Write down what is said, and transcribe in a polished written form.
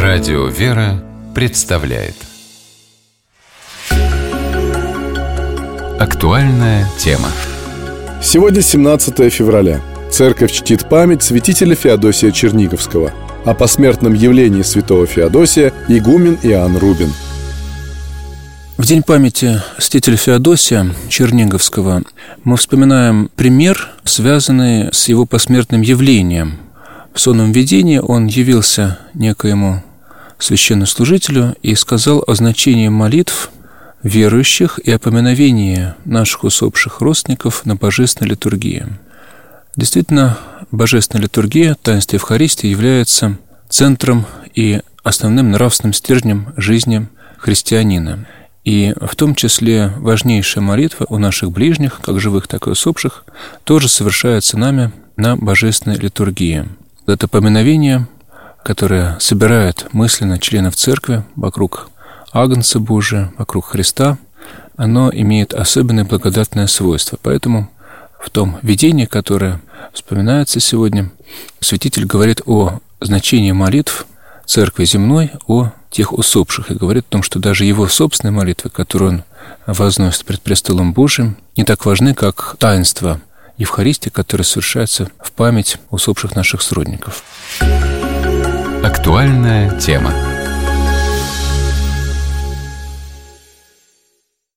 Радио «Вера» представляет актуальная тема. Сегодня 17 февраля. Церковь чтит память святителя Феодосия Черниговского. О посмертном явлении святого Феодосия игумен Иоанн Рубин. В день памяти святителя Феодосия Черниговского мы вспоминаем пример, связанный с его посмертным явлением. В сонном видении он явился некоему священнослужителю и сказал о значении молитв верующих и о поминовении наших усопших родственников на божественной литургии. Действительно, божественная литургия, таинство Евхаристии, является центром и основным нравственным стержнем жизни христианина. И в том числе важнейшая молитва у наших ближних, как живых, так и усопших, тоже совершается нами на божественной литургии. Это поминовение, которое собирает мысленно членов церкви вокруг Агнца Божия, вокруг Христа, оно имеет особенное благодатное свойство. Поэтому в том видении, которое вспоминается сегодня, святитель говорит о значении молитв церкви земной, о тех усопших, и говорит о том, что даже его собственные молитвы, которые он возносит пред престолом Божиим, не так важны, как таинство Евхаристии, которое совершается в память усопших наших сродников. Актуальная тема.